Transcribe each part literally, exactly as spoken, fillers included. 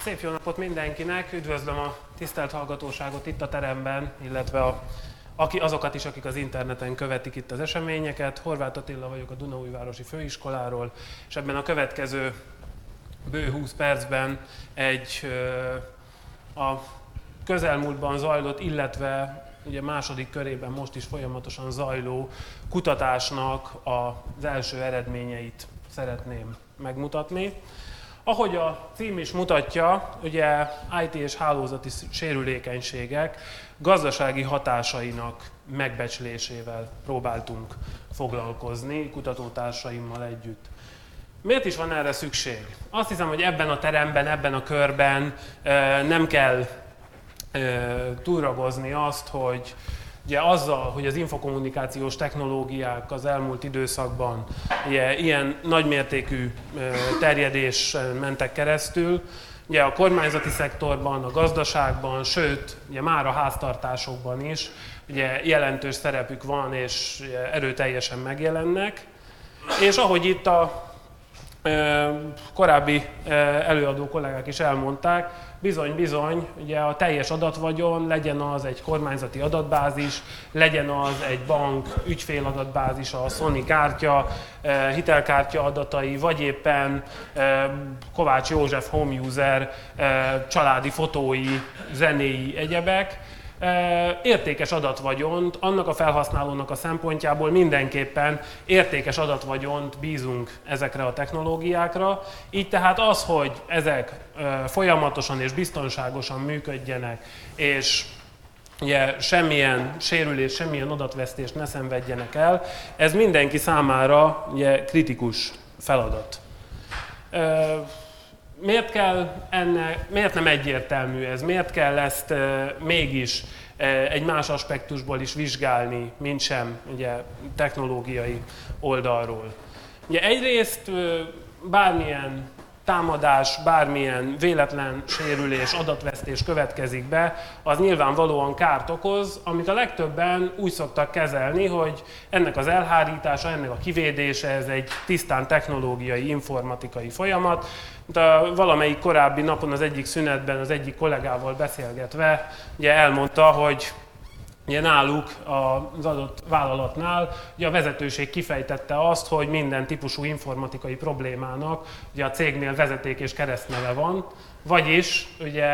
Szép jó napot mindenkinek, üdvözlöm a tisztelt hallgatóságot itt a teremben, illetve a, aki, azokat is, akik az interneten követik itt az eseményeket. Horváth Attila vagyok a Dunaújvárosi Főiskoláról, és ebben a következő bő húsz percben egy a közelmúltban zajlott, illetve ugye második körében most is folyamatosan zajló kutatásnak az első eredményeit szeretném megmutatni. Ahogy a cím is mutatja, ugye i té és hálózati sérülékenységek gazdasági hatásainak megbecslésével próbáltunk foglalkozni kutatótársaimmal együtt. Miért is van erre szükség? Azt hiszem, hogy ebben a teremben, ebben a körben nem kell túlragozni azt, hogy ugye azzal, hogy az infokommunikációs technológiák az elmúlt időszakban ugye, ilyen nagymértékű terjedésen mentek keresztül, ugye a kormányzati szektorban, a gazdaságban, sőt, ugye már a háztartásokban is ugye, jelentős szerepük van és ugye, erőteljesen megjelennek. És ahogy itt a korábbi előadó kollégák is elmondták, bizony-bizony, ugye a teljes adatvagyon, legyen az egy kormányzati adatbázis, legyen az egy bank ügyféladatbázisa, a Sony kártya, hitelkártya adatai, vagy éppen Kovács József home user családi fotói, zenéi, egyebek. Értékes adatvagyont, annak a felhasználónak a szempontjából mindenképpen értékes adatvagyont bízunk ezekre a technológiákra. Így tehát az, hogy ezek folyamatosan és biztonságosan működjenek, és ugye, semmilyen sérülés, semmilyen adatvesztést ne szenvedjenek el, ez mindenki számára ugye, kritikus feladat. Miért kell ennek, miért nem egyértelmű ez? Miért kell ezt e, mégis e, egy más aspektusból is vizsgálni, mint sem ugye, technológiai oldalról? Ugye egyrészt e, bármilyen támadás, bármilyen véletlen sérülés, adatvesztés következik be, az nyilvánvalóan kárt okoz, amit a legtöbben úgy szoktak kezelni, hogy ennek az elhárítása, ennek a kivédése, ez egy tisztán technológiai, informatikai folyamat. De valamelyik korábbi napon az egyik szünetben az egyik kollégával beszélgetve ugye elmondta, hogy ugye náluk az adott vállalatnál ugye a vezetőség kifejtette azt, hogy minden típusú informatikai problémának ugye a cégnél vezeték és keresztneve van, vagyis ugye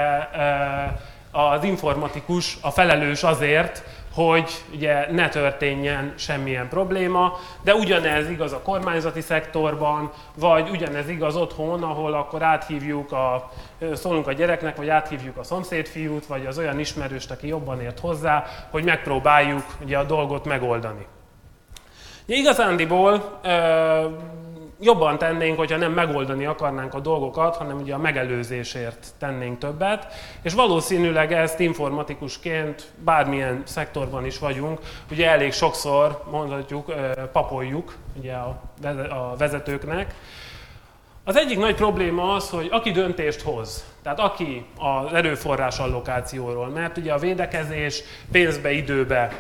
az informatikus a felelős azért, hogy ugye ne történjen semmilyen probléma, de ugyanez igaz a kormányzati szektorban, vagy ugyanez igaz otthon, ahol akkor áthívjuk a, szólunk a gyereknek, vagy áthívjuk a szomszédfiút, vagy az olyan ismerőst, aki jobban ért hozzá, hogy megpróbáljuk ugye a dolgot megoldani. Ugye igazándiból ö, jobban tennénk, hogyha nem megoldani akarnánk a dolgokat, hanem ugye a megelőzésért tennénk többet, és valószínűleg ezt informatikusként bármilyen szektorban is vagyunk, ugye elég sokszor mondhatjuk, papoljuk ugye a vezetőknek. Az egyik nagy probléma az, hogy aki döntést hoz, tehát aki az erőforrás allokációról, mert ugye a védekezés pénzbe, időbe,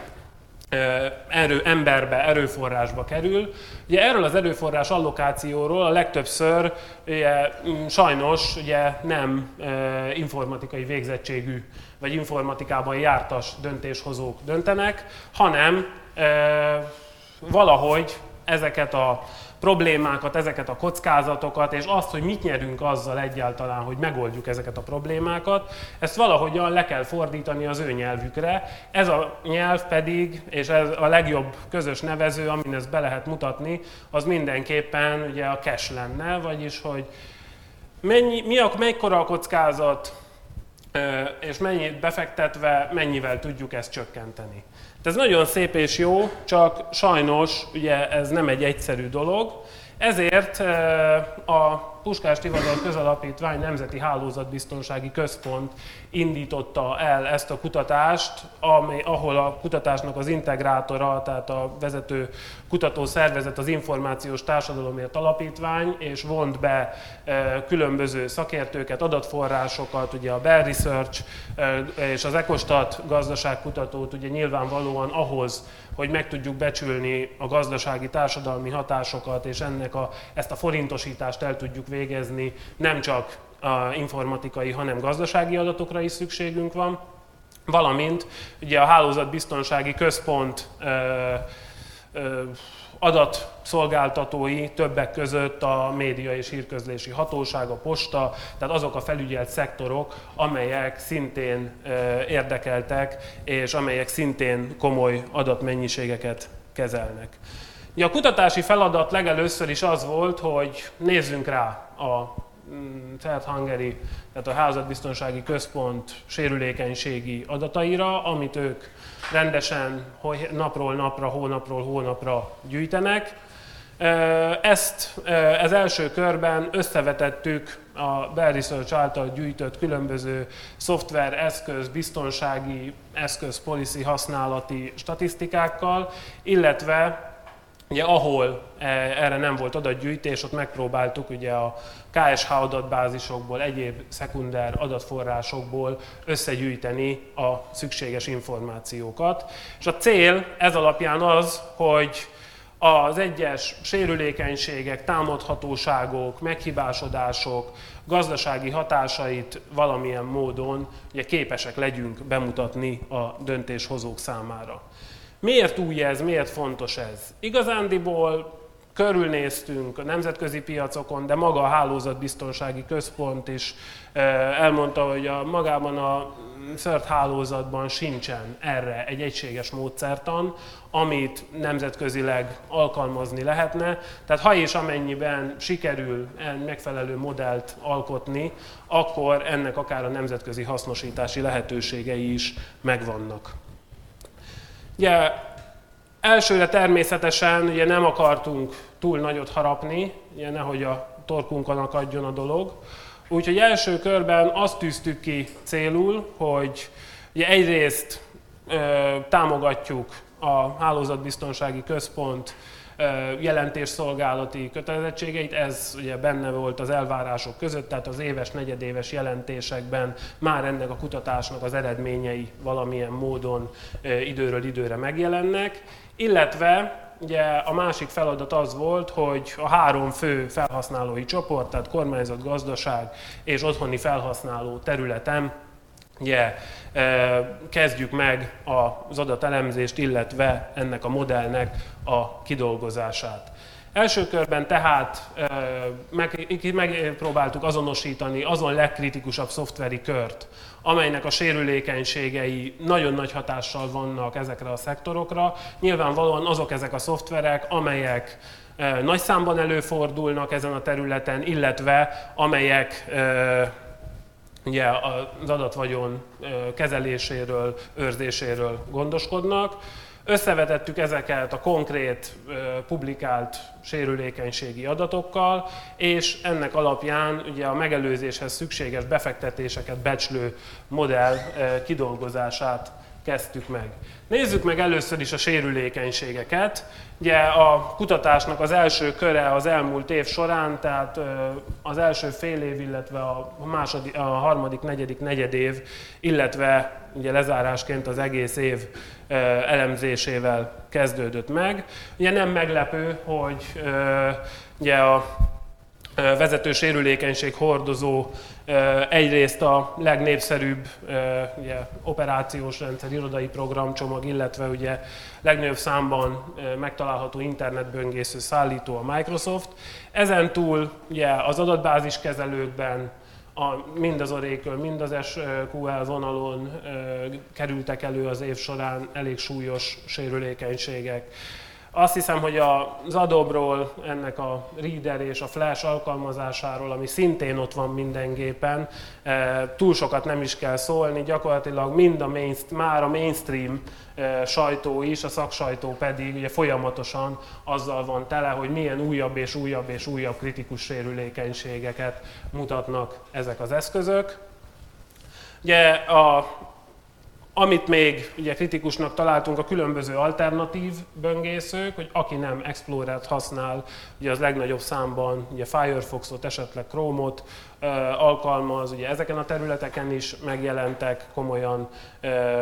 erő, emberbe, erőforrásba kerül. Ugye erről az erőforrás allokációról a legtöbbször ugye, sajnos ugye, nem e, informatikai végzettségű vagy informatikában jártas döntéshozók döntenek, hanem e, valahogy ezeket a problémákat, ezeket a kockázatokat, és azt, hogy mit nyerünk azzal egyáltalán, hogy megoldjuk ezeket a problémákat, ezt valahogyan le kell fordítani az ő nyelvükre. Ez a nyelv pedig, és ez a legjobb közös nevező, amin ezt be lehet mutatni, az mindenképpen ugye a cash lenne, vagyis, hogy mennyi, mi a, mekkora a kockázat, és mennyit befektetve, mennyivel tudjuk ezt csökkenteni. Ez nagyon szép és jó, csak sajnos ugye ez nem egy egyszerű dolog, ezért a Puskás Tivadar Közalapítvány Nemzeti Hálózatbiztonsági Központ indította el ezt a kutatást, amely, ahol a kutatásnak az integrátora, tehát a vezető kutatószervezet az Információs Társadalomért Alapítvány, és vont be e, különböző szakértőket, adatforrásokat, ugye a Bell Research e, és az Ecostat gazdaságkutatót ugye nyilvánvalóan ahhoz, hogy meg tudjuk becsülni a gazdasági, társadalmi hatásokat, és ennek a, ezt a forintosítást el tudjuk végezni, nem csak a informatikai, hanem gazdasági adatokra is szükségünk van, valamint ugye a hálózatbiztonsági központ ö, ö, adatszolgáltatói többek között a média és hírközlési hatóság, a posta, tehát azok a felügyelt szektorok, amelyek szintén érdekeltek, és amelyek szintén komoly adatmennyiségeket kezelnek. Ugye a kutatási feladat legelőször is az volt, hogy nézzünk rá a Third Hungary, tehát a Hálózatbiztonsági Központ sérülékenységi adataira, amit ők rendesen napról napra, hónapról hónapra gyűjtenek. Ezt az első körben összevetettük a Bell Research által gyűjtött különböző szoftver, eszköz, biztonsági eszköz, policy használati statisztikákkal, illetve ugye, ahol erre nem volt adatgyűjtés, ott megpróbáltuk ugye a ká es há adatbázisokból, egyéb szekunder adatforrásokból összegyűjteni a szükséges információkat. És a cél ez alapján az, hogy az egyes sérülékenységek, támadhatóságok, meghibásodások, gazdasági hatásait valamilyen módon ugye, képesek legyünk bemutatni a döntéshozók számára. Miért új ez, miért fontos ez? Igazándiból körülnéztünk a nemzetközi piacokon, de maga a Hálózatbiztonsági Központ is elmondta, hogy a, magában a szört hálózatban sincsen erre egy egységes módszertan, amit nemzetközileg alkalmazni lehetne. Tehát ha és amennyiben sikerül megfelelő modellt alkotni, akkor ennek akár a nemzetközi hasznosítási lehetőségei is megvannak. Ugye, elsőre természetesen ugye nem akartunk túl nagyot harapni, ugye nehogy a torkunkon akadjon a dolog. Úgyhogy első körben azt tűztük ki célul, hogy ugye egyrészt ö, támogatjuk a Hálózatbiztonsági Központ ö, jelentésszolgálati kötelezettségeit, ez ugye benne volt az elvárások között, tehát az éves, negyedéves jelentésekben már ennek a kutatásnak az eredményei valamilyen módon ö, időről időre megjelennek, illetve ugye a másik feladat az volt, hogy a három fő felhasználói csoport, tehát kormányzat, gazdaság és otthoni felhasználó területen ugye, kezdjük meg az adatelemzést, illetve ennek a modellnek a kidolgozását. Első körben tehát megpróbáltuk azonosítani azon legkritikusabb szoftveri kört, amelynek a sérülékenységei nagyon nagy hatással vannak ezekre a szektorokra. Nyilvánvalóan azok ezek a szoftverek, amelyek nagy számban előfordulnak ezen a területen, illetve amelyek ugye, az adatvagyon kezeléséről, őrzéséről gondoskodnak. Összevetettük ezeket a konkrét, publikált sérülékenységi adatokkal, és ennek alapján ugye a megelőzéshez szükséges befektetéseket becslő modell kidolgozását kezdtük meg. Nézzük meg először is a sérülékenységeket. Ugye a kutatásnak az első köre az elmúlt év során, tehát az első fél év, illetve a, második, a harmadik, negyedik, negyedév, illetve ugye lezárásként az egész év elemzésével kezdődött meg. Ugye nem meglepő, hogy ugye a vezető sérülékenység hordozó egyrészt a legnépszerűbb ugye, operációs rendszer, irodai programcsomag, illetve ugye legnagyobb számban megtalálható internetböngésző szállító a Microsoft. Ezen túl ugye, az adatbáziskezelőkben a, mind az Oracle, mind az es kú el vonalon kerültek elő az év során elég súlyos sérülékenységek. Azt hiszem, hogy az Adobe-ról, ennek a Reader és a Flash alkalmazásáról, ami szintén ott van minden gépen, túl sokat nem is kell szólni, gyakorlatilag mind a main, már a mainstream sajtó is, a szaksajtó pedig ugye folyamatosan azzal van tele, hogy milyen újabb és újabb és újabb kritikus sérülékenységeket mutatnak ezek az eszközök. Ugye a Amit még ugye kritikusnak találtunk, a különböző alternatív böngészők, hogy aki nem Explorer-t használ, ugye az legnagyobb számban ugye Firefoxot, esetleg Chrome-ot ö, alkalmaz, ugye ezeken a területeken is megjelentek komolyan ö,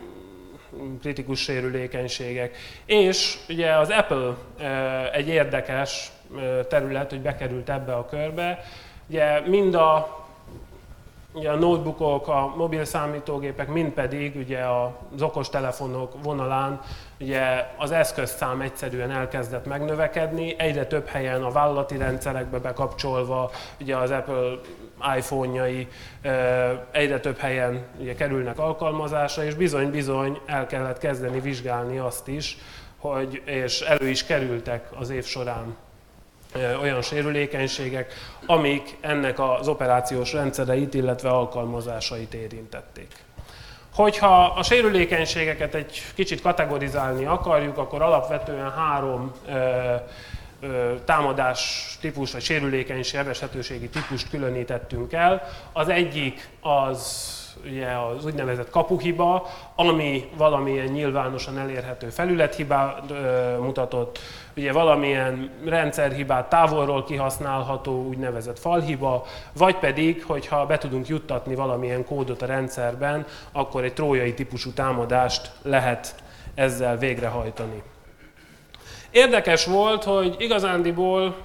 kritikus sérülékenységek. És ugye az Apple ö, egy érdekes ö, terület, hogy bekerült ebbe a körbe, ugye mind a ugye a notebookok, a mobil számítógépek, mind pedig ugye az okostelefonok vonalán ugye az eszközszám egyszerűen elkezdett megnövekedni, egyre több helyen a vállalati rendszerekbe bekapcsolva, ugye az Apple iPhone-jai egyre több helyen ugye kerülnek alkalmazásra, és bizony-bizony el kellett kezdeni vizsgálni azt is, hogy, és elő is kerültek az év során olyan sérülékenységek, amik ennek az operációs rendszereit, illetve alkalmazásait érintették. Hogyha a sérülékenységeket egy kicsit kategorizálni akarjuk, akkor alapvetően három ö, ö, támadás típus, vagy sérülékenység, sebezhetőségi típust különítettünk el. Az egyik az ugye az úgynevezett kapuhiba, ami valamilyen nyilvánosan elérhető felülethibát ö, mutatott, ugye valamilyen rendszerhibát távolról kihasználható úgynevezett falhiba, vagy pedig, hogyha be tudunk juttatni valamilyen kódot a rendszerben, akkor egy trójai típusú támadást lehet ezzel végrehajtani. Érdekes volt, hogy igazándiból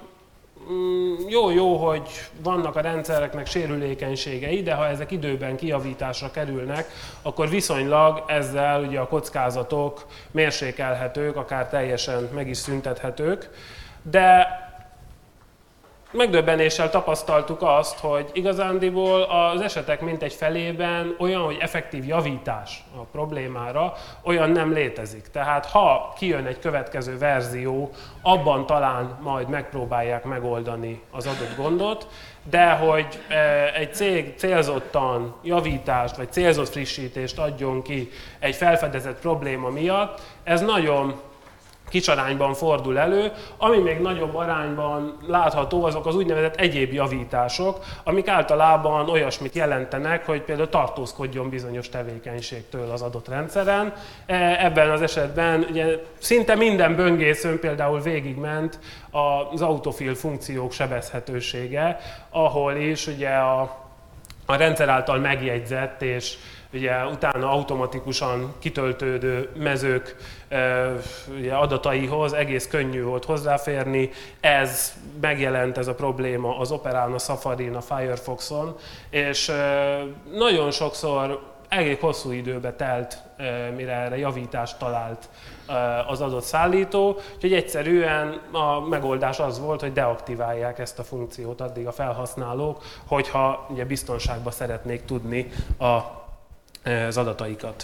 jó-jó, hogy vannak a rendszereknek sérülékenységei, de ha ezek időben kijavításra kerülnek, akkor viszonylag ezzel ugye a kockázatok mérsékelhetők, akár teljesen meg is szüntethetők. De megdöbbenéssel tapasztaltuk azt, hogy igazándiból az esetek mintegy felében olyan, hogy effektív javítás a problémára, olyan nem létezik. Tehát ha kijön egy következő verzió, abban talán majd megpróbálják megoldani az adott gondot, de hogy egy cég célzottan javítást vagy célzott frissítést adjon ki egy felfedezett probléma miatt, ez nagyon kis arányban fordul elő, ami még nagyobb arányban látható, azok az úgynevezett egyéb javítások, amik általában olyasmit jelentenek, hogy például tartózkodjon bizonyos tevékenységtől az adott rendszeren. Ebben az esetben ugye szinte minden böngészőn például végigment az autofill funkciók sebezhetősége, ahol is ugye a, a rendszer által megjegyzett és ugye utána automatikusan kitöltődő mezők ugye, adataihoz egész könnyű volt hozzáférni. Ez megjelent, ez a probléma az Operán, a Safarin, a Firefoxon, és nagyon sokszor elég hosszú időbe telt, mire erre javítást talált az adott szállító, úgyhogy egyszerűen a megoldás az volt, hogy deaktiválják ezt a funkciót addig a felhasználók, hogyha ugye biztonságban szeretnék tudni a az adataikat.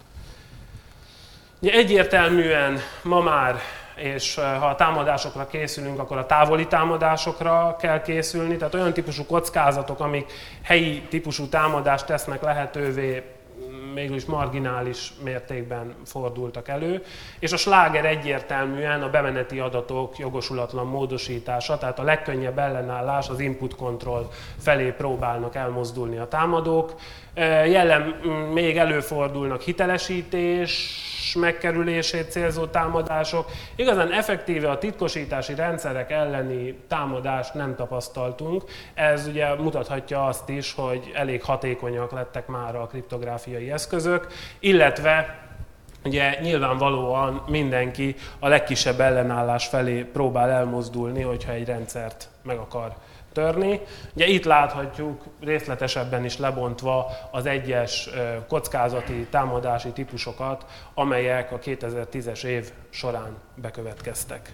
Egyértelműen ma már, és ha a támadásokra készülünk, akkor a távoli támadásokra kell készülni, tehát olyan típusú kockázatok, amik helyi típusú támadást tesznek lehetővé, mégis marginális mértékben fordultak elő, és a sláger egyértelműen a bemeneti adatok jogosulatlan módosítása, tehát a legkönnyebb ellenállás az input control felé próbálnak elmozdulni a támadók. Jelen még előfordulnak hitelesítés megkerülését célzó támadások. Igazán effektíve a titkosítási rendszerek elleni támadást nem tapasztaltunk. Ez ugye mutathatja azt is, hogy elég hatékonyak lettek már a kriptográfiai eszközök, illetve ugye nyilvánvalóan mindenki a legkisebb ellenállás felé próbál elmozdulni, hogyha egy rendszert meg akar törni. Ugye itt láthatjuk részletesebben is lebontva az egyes kockázati támadási típusokat, amelyek a kétezer-tízes év során bekövetkeztek.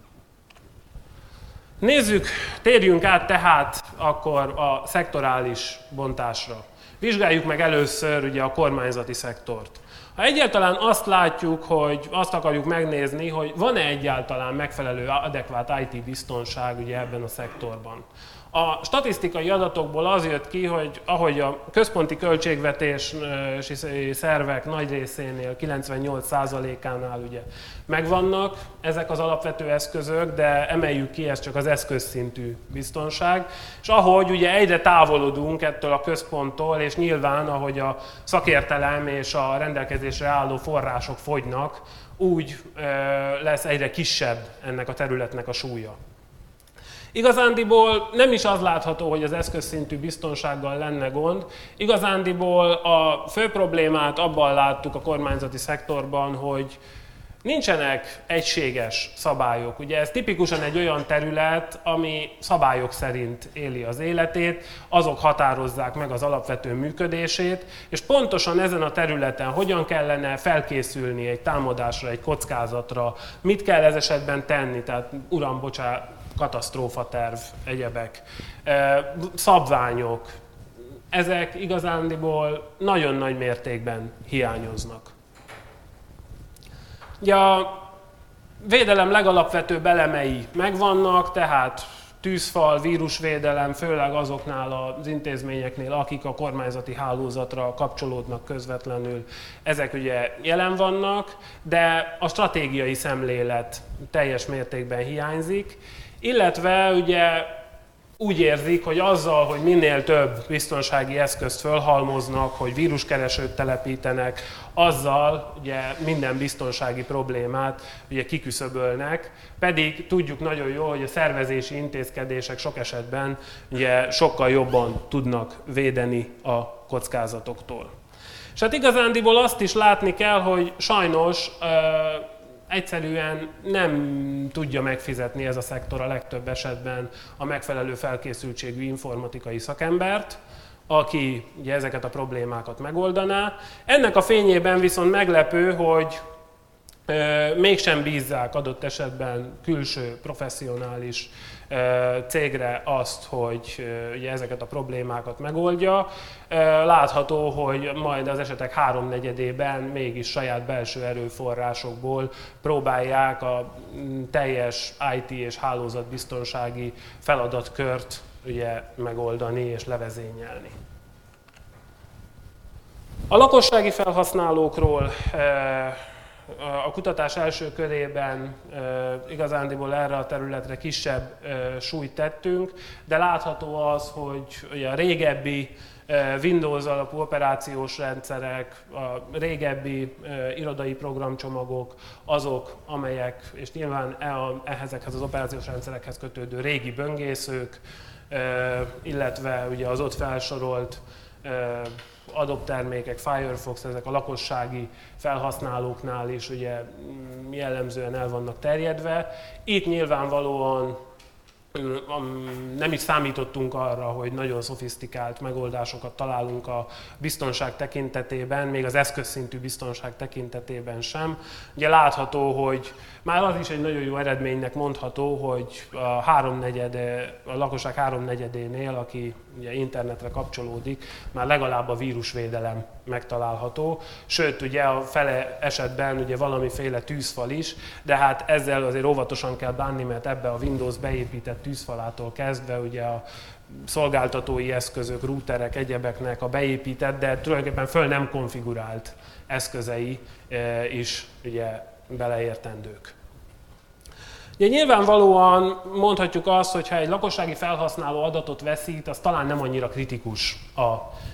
Nézzük, térjünk át tehát akkor a szektorális bontásra. Vizsgáljuk meg először ugye a kormányzati szektort. Ha egyáltalán azt látjuk, hogy azt akarjuk megnézni, hogy van-e egyáltalán megfelelő, adekvát i té biztonság ugye ebben a szektorban. A statisztikai adatokból az jött ki, hogy ahogy a központi költségvetési szervek nagy részénél, kilencvennyolc százalékánál ugye megvannak ezek az alapvető eszközök, de emeljük ki, ez csak az eszközszintű biztonság. És ahogy ugye egyre távolodunk ettől a központtól, és nyilván ahogy a szakértelem és a rendelkezésre álló források fogynak, úgy lesz egyre kisebb ennek a területnek a súlya. Igazándiból nem is az látható, hogy az eszközszintű biztonsággal lenne gond. Igazándiból a fő problémát abban láttuk a kormányzati szektorban, hogy Nincsenek egységes szabályok. Ugye ez tipikusan egy olyan terület, ami szabályok szerint éli az életét, azok határozzák meg az alapvető működését, és pontosan ezen a területen hogyan kellene felkészülni egy támadásra, egy kockázatra, mit kell ez esetben tenni, tehát uram, bocsá, katasztrófaterv, egyebek, szabványok, ezek igazándiból nagyon nagy mértékben hiányoznak. Ugye a védelem legalapvetőbb elemei megvannak, tehát tűzfal, vírusvédelem, főleg azoknál az intézményeknél, akik a kormányzati hálózatra kapcsolódnak közvetlenül, ezek ugye jelen vannak, de a stratégiai szemlélet teljes mértékben hiányzik, illetve ugye úgy érzik, hogy azzal, hogy minél több biztonsági eszközt fölhalmoznak, hogy víruskeresőt telepítenek, azzal ugye minden biztonsági problémát ugye kiküszöbölnek, pedig tudjuk nagyon jól, hogy a szervezési intézkedések sok esetben ugye sokkal jobban tudnak védeni a kockázatoktól. És hát igazándiból azt is látni kell, hogy sajnos egyszerűen nem tudja megfizetni ez a szektor a legtöbb esetben a megfelelő felkészültségű informatikai szakembert, aki ugye ezeket a problémákat megoldaná. Ennek a fényében viszont meglepő, hogy e, mégsem bízzák adott esetben külső professzionális e, cégre azt, hogy e, ugye ezeket a problémákat megoldja. E, látható, hogy majd az esetek háromnegyedében mégis saját belső erőforrásokból próbálják a teljes i té és hálózatbiztonsági feladatkört ugye megoldani és levezényelni. A lakossági felhasználókról a kutatás első körében igazándiból erre a területre kisebb súlyt tettünk, de látható az, hogy ugye a régebbi Windows alapú operációs rendszerek, a régebbi irodai programcsomagok, azok, amelyek, és nyilván ezekhez az operációs rendszerekhez kötődő régi böngészők, illetve ugye az ott felsorolt Adobe termékek, Firefox, ezek a lakossági felhasználóknál is ugye jellemzően el vannak terjedve. Itt nyilvánvalóan nem is számítottunk arra, hogy nagyon szofisztikált megoldásokat találunk a biztonság tekintetében, még az eszközszintű biztonság tekintetében sem. Ugye látható, hogy már az is egy nagyon jó eredménynek mondható, hogy a, háromnegyede, a lakosság háromnegyedénél, aki ugye internetre kapcsolódik, már legalább a vírusvédelem megtalálható. Sőt, ugye a fele esetben ugye valamiféle tűzfal is, de hát ezzel azért óvatosan kell bánni, mert ebbe a Windows beépített tűzfalától kezdve ugye a szolgáltatói eszközök, routerek, egyebeknek a beépített, de tulajdonképpen föl nem konfigurált eszközei is ugye beleértendők. Ugye nyilvánvalóan mondhatjuk azt, hogy ha egy lakossági felhasználó adatot veszít, az talán nem annyira kritikus a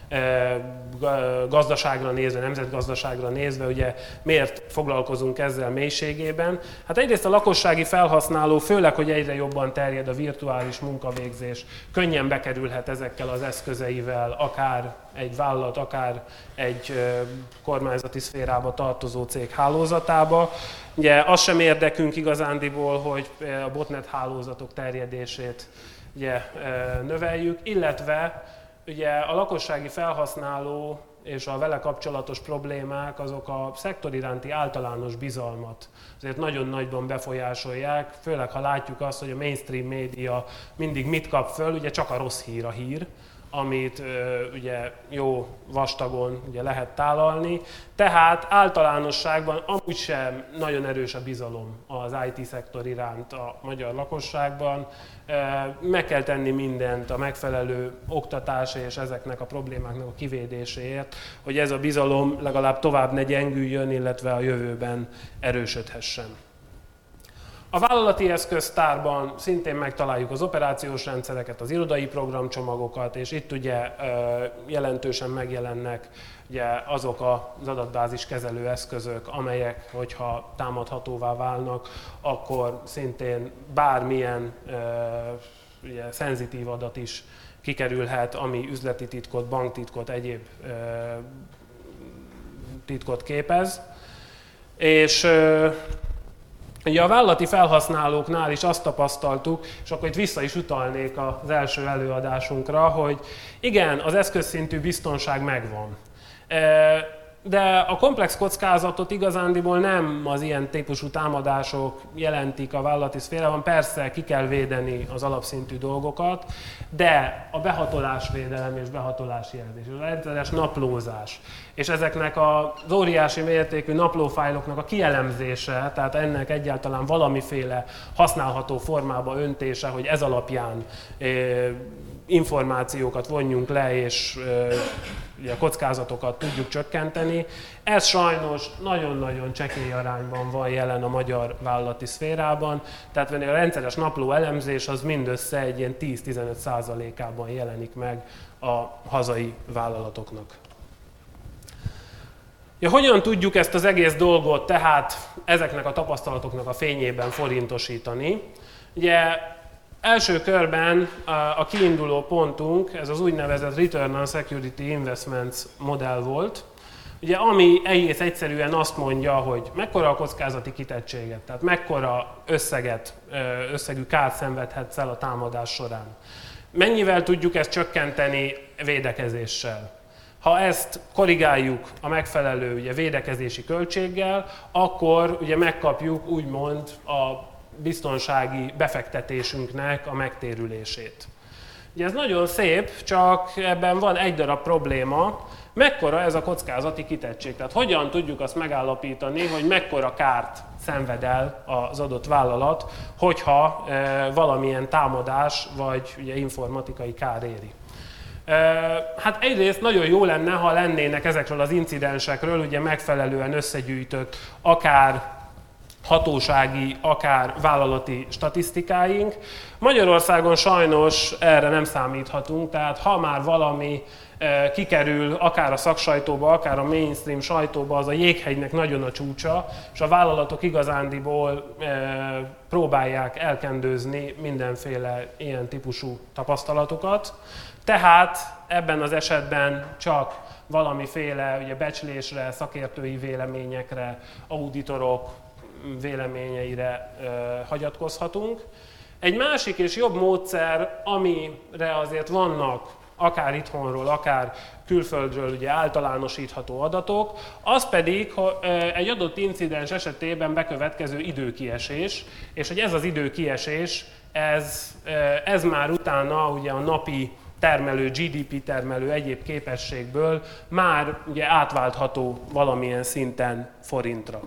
gazdaságra nézve, nemzetgazdaságra nézve, ugye miért foglalkozunk ezzel mélységében? Hát egyrészt a lakossági felhasználó, főleg, hogy egyre jobban terjed a virtuális munkavégzés, könnyen bekerülhet ezekkel az eszközeivel, akár egy vállalat, akár egy kormányzati szférába tartozó cég hálózatába. Ugye az sem érdekünk igazándiból, hogy a botnet hálózatok terjedését ugye, növeljük, illetve ugye a lakossági felhasználó és a vele kapcsolatos problémák azok a szektor iránti általános bizalmat azért nagyon nagyban befolyásolják, főleg ha látjuk azt, hogy a mainstream média mindig mit kap föl, ugye csak a rossz hír a hír, amit ugye jó vastagon ugye lehet tálalni. Tehát általánosságban amúgy sem nagyon erős a bizalom az i té-szektor iránt a magyar lakosságban. Meg kell tenni mindent a megfelelő oktatás és ezeknek a problémáknak a kivédéséért, hogy ez a bizalom legalább tovább ne gyengüljön, illetve a jövőben erősödhessen. A vállalati eszköztárban szintén megtaláljuk az operációs rendszereket, az irodai programcsomagokat, és itt ugye jelentősen megjelennek ugye azok az adatbázis kezelő eszközök, amelyek, hogyha támadhatóvá válnak, akkor szintén bármilyen ugye, szenzitív adat is kikerülhet, ami üzleti titkot, banktitkot, egyéb titkot képez. És ugye a vállalati felhasználóknál is azt tapasztaltuk, és akkor itt vissza is utalnék az első előadásunkra, hogy igen, az eszközszintű biztonság megvan. De a komplex kockázatot igazándiból nem az ilyen típusú támadások jelentik a vállalati szférában. Persze ki kell védeni az alapszintű dolgokat, de a behatolásvédelem és behatolásjelzés, a rendszeres naplózás, és ezeknek az óriási mértékű naplófájloknak a kielemzése, tehát ennek egyáltalán valamiféle használható formába öntése, hogy ez alapján információkat vonjunk le, és ugye a kockázatokat tudjuk csökkenteni. Ez sajnos nagyon-nagyon csekély arányban van jelen a magyar vállalati szférában, tehát a rendszeres napló elemzés az mindössze egy ilyen tíz-tizenöt százalékában jelenik meg a hazai vállalatoknak. Ja, hogyan tudjuk ezt az egész dolgot tehát ezeknek a tapasztalatoknak a fényében forintosítani? Ugye első körben a kiinduló pontunk, ez az úgynevezett Return on Security Investments modell volt, ugye, ami egész egyszerűen azt mondja, hogy mekkora a kockázati kitettséget, tehát mekkora összeget, összegű kárt szenvedhetsz el a támadás során. Mennyivel tudjuk ezt csökkenteni védekezéssel? Ha ezt korrigáljuk a megfelelő ugye, védekezési költséggel, akkor ugye megkapjuk úgymond a biztonsági befektetésünknek a megtérülését. Ugye ez nagyon szép, csak ebben van egy darab probléma, mekkora ez a kockázati kitettség. Tehát hogyan tudjuk azt megállapítani, hogy mekkora kárt szenved el az adott vállalat, hogyha e, valamilyen támadás vagy ugye, informatikai kár éri. E, hát egyrészt nagyon jó lenne, ha lennének ezekről az incidensekről ugye megfelelően összegyűjtött akár hatósági, akár vállalati statisztikáink. Magyarországon sajnos erre nem számíthatunk, tehát ha már valami e, kikerül akár a szaksajtóba, akár a mainstream sajtóba, az a jéghegynek nagyon a csúcsa, és a vállalatok igazándiból e, próbálják elkendőzni mindenféle ilyen típusú tapasztalatokat. Tehát ebben az esetben csak valamiféle ugye, becslésre, szakértői véleményekre, auditorok véleményeire e, hagyatkozhatunk. Egy másik és jobb módszer, amire azért vannak akár itthonról, akár külföldről ugye, általánosítható adatok, az pedig hogy egy adott incidens esetében bekövetkező időkiesés, és hogy ez az időkiesés, ez, ez már utána ugye, a napi termelő, gé dé pé termelő egyéb képességből már ugye, átváltható valamilyen szinten forintra.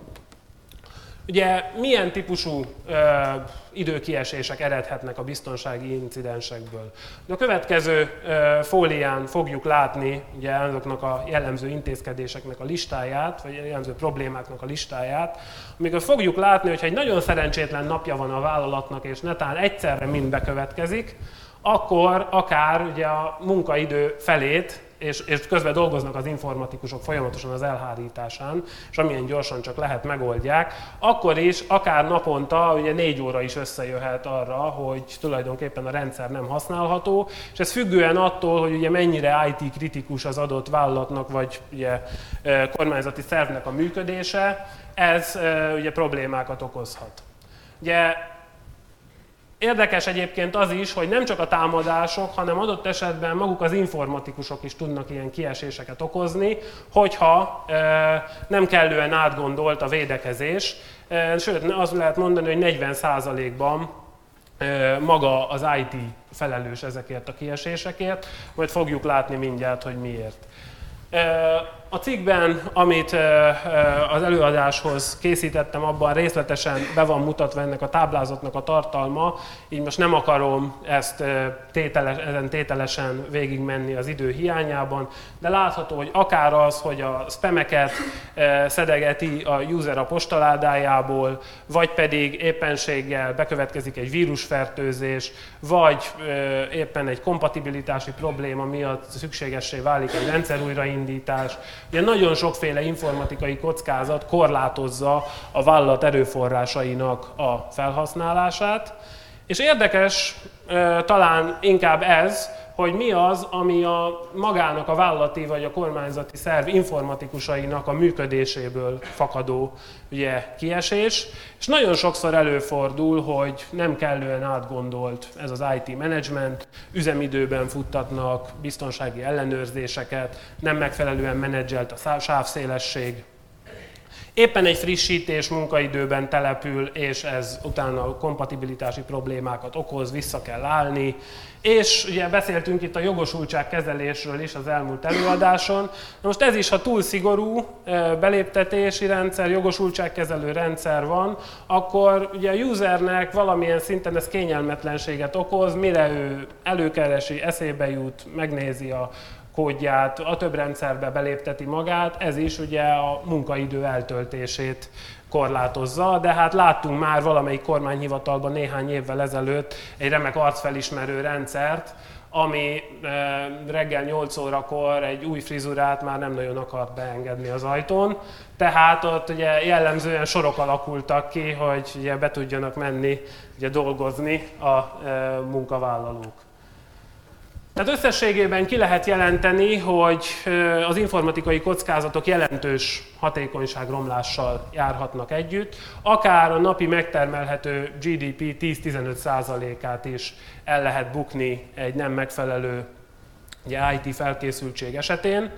Ugye milyen típusú ö, időkiesések eredhetnek a biztonsági incidensekből? A következő ö, fólián fogjuk látni ugye, azoknak a jellemző intézkedéseknek a listáját, vagy jellemző problémáknak a listáját, amikor fogjuk látni, hogy egy nagyon szerencsétlen napja van a vállalatnak, és netán egyszerre mind bekövetkezik, akkor akár ugye, a munkaidő felét, És, és közben dolgoznak az informatikusok folyamatosan az elhárításán, és amilyen gyorsan csak lehet megoldják, akkor is akár naponta ugye négy óra is összejöhet arra, hogy tulajdonképpen a rendszer nem használható, és ez függően attól, hogy ugye mennyire í té kritikus az adott vállalatnak, vagy ugye kormányzati szervnek a működése, ez ugye problémákat okozhat. Ugye, érdekes egyébként az is, hogy nem csak a támadások, hanem adott esetben maguk az informatikusok is tudnak ilyen kieséseket okozni, hogyha e, nem kellően átgondolt a védekezés. E, sőt, azt lehet mondani, hogy negyven százalékban e, maga az í té felelős ezekért a kiesésekért, majd fogjuk látni mindjárt, hogy miért. A cikkben, amit az előadáshoz készítettem, abban részletesen be van mutatva ennek a táblázatnak a tartalma, így most nem akarom ezt tételes, ezen tételesen végigmenni az idő hiányában, de látható, hogy akár az, hogy a spameket szedegeti a user a postaládájából, vagy pedig éppenséggel bekövetkezik egy vírusfertőzés, vagy éppen egy kompatibilitási probléma miatt szükségessé válik egy rendszerújraindítás. Ugye nagyon sokféle informatikai kockázat korlátozza a vállalat erőforrásainak a felhasználását, és érdekes talán inkább ez, hogy mi az, ami a magának a vállalati vagy a kormányzati szerv informatikusainak a működéséből fakadó ugye, kiesés, és nagyon sokszor előfordul, hogy nem kellően átgondolt ez az i té management, üzemidőben futtatnak biztonsági ellenőrzéseket, nem megfelelően menedzselt a sávszélesség, éppen egy frissítés munkaidőben települ, és ez utána kompatibilitási problémákat okoz, vissza kell állni. És ugye beszéltünk itt a jogosultságkezelésről is az elmúlt előadáson. Na most ez is, ha túl szigorú beléptetési rendszer, jogosultságkezelő rendszer van, akkor ugye a usernek valamilyen szinten ez kényelmetlenséget okoz, mire ő előkeresi, eszébe jut, megnézi a kódját, a több rendszerbe belépteti magát, ez is ugye a munkaidő eltöltését korlátozza, de hát láttunk már valamelyik kormányhivatalban néhány évvel ezelőtt egy remek arcfelismerő rendszert, ami reggel nyolc órakor egy új frizurát már nem nagyon akart beengedni az ajtón, tehát ott ugye jellemzően sorok alakultak ki, hogy ugye be tudjanak menni ugye dolgozni a munkavállalók. Tehát összességében ki lehet jelenteni, hogy az informatikai kockázatok jelentős hatékonyságromlással járhatnak együtt, akár a napi megtermelhető gé dé pé tíz-tizenöt százalékát is el lehet bukni egy nem megfelelő ugye, i té felkészültség esetén.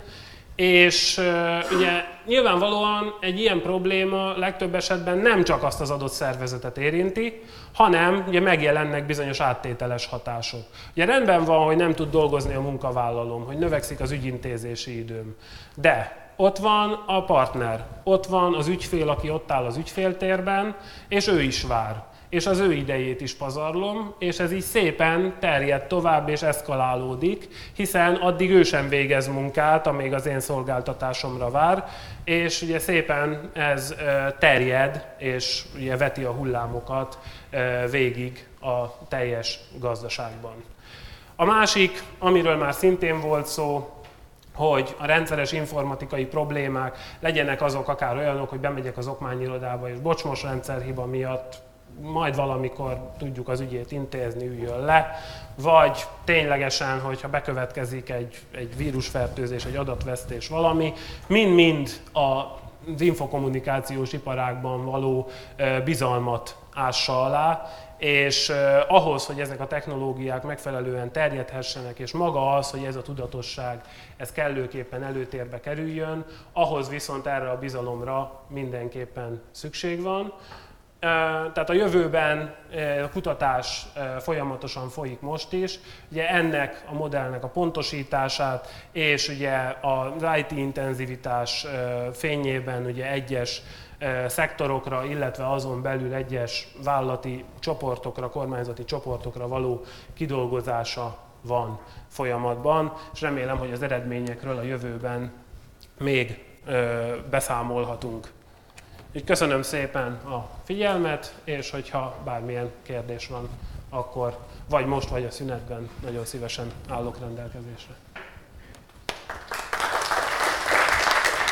És ugye nyilvánvalóan egy ilyen probléma legtöbb esetben nem csak azt az adott szervezetet érinti, hanem ugye megjelennek bizonyos áttételes hatások. Ugye rendben van, hogy nem tud dolgozni a munkavállalóm, hogy növekszik az ügyintézési időm, de ott van a partner, ott van az ügyfél, aki ott áll az ügyféltérben, és ő is vár. És az ő idejét is pazarlom, és ez így szépen terjed tovább és eszkalálódik, hiszen addig ő sem végez munkát, amíg az én szolgáltatásomra vár, és ugye szépen ez terjed, és ugye veti a hullámokat végig a teljes gazdaságban. A másik, amiről már szintén volt szó, hogy a rendszeres informatikai problémák legyenek azok akár olyanok, hogy bemegyek az okmányirodába, és bocsmos rendszerhiba miatt majd valamikor tudjuk az ügyét intézni, üljön le, vagy ténylegesen, hogyha bekövetkezik egy, egy vírusfertőzés, egy adatvesztés valami, mind-mind az infokommunikációs iparágban való bizalmat ássa alá, és ahhoz, hogy ezek a technológiák megfelelően terjedhessenek, és maga az, hogy ez a tudatosság ez kellőképpen előtérbe kerüljön, ahhoz viszont erre a bizalomra mindenképpen szükség van. Tehát a jövőben a kutatás folyamatosan folyik most is, ugye ennek a modellnek a pontosítását és ugye az i té intenzivitás fényében ugye egyes szektorokra, illetve azon belül egyes vállalati csoportokra, kormányzati csoportokra való kidolgozása van folyamatban, és remélem, hogy az eredményekről a jövőben még beszámolhatunk. Így köszönöm szépen a figyelmet, és hogyha bármilyen kérdés van, akkor vagy most, vagy a szünetben nagyon szívesen állok rendelkezésre.